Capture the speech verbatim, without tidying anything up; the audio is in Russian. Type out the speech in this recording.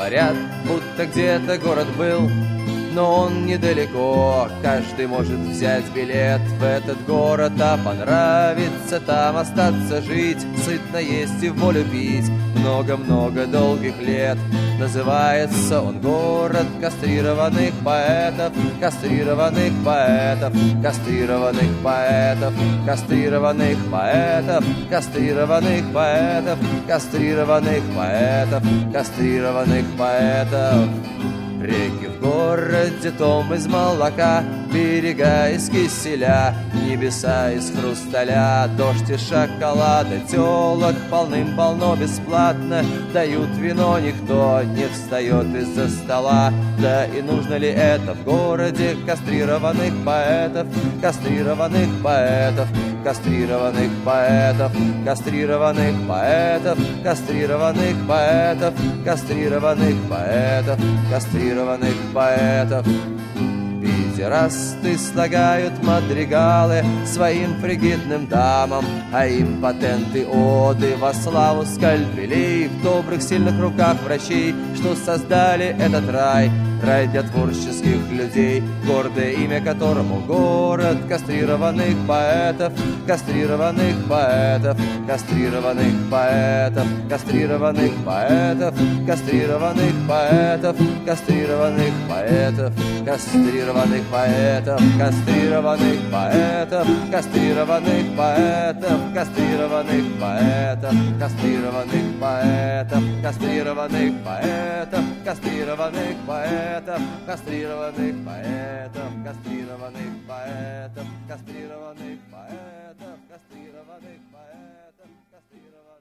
Говорят, будто где-то город был, но он недалеко. Каждый может взять билет в этот город, а понравится там остаться жить, сытно есть и в волю пить много-много долгих лет. Называется он город кастрированных поэтов, кастрированных поэтов, кастрированных поэтов, кастрированных поэтов, кастрированных поэтов, кастрированных поэтов, кастрированных поэтов. Реки в городе том из молока, берега из киселя, небеса из хрусталя, дождь из шоколада, телок полным-полно бесплатно, дают вино, никто не встает из-за стола. Да и нужно ли это в городе кастрированных поэтов, кастрированных поэтов, кастрированных поэтов, кастрированных поэтов, кастрированных поэтов, кастрированных поэтов, кастрированных поэтов. Педерасты слагают мадригалы своим фригидным дамам, а импотенты оды во славу скальпелей в добрых сильных руках врачей, что создали этот рай, рай для творческих людей, гордое имя которому город кастрированных поэтов, кастрированных поэтов, кастрированных поэтов, кастрированных поэтов, кастрированных поэтов, кастрированных поэтов, кастрированных поэтов, кастрированных поэтов, кастрированных поэтов, кастрированных поэтов, кастрированных поэтов, кастрированных поэтов, кастрированных поэтов, кастрированных поэтов, кастрированных поэтов, кастрированных поэтов, кастрированных поэтов, кастрированных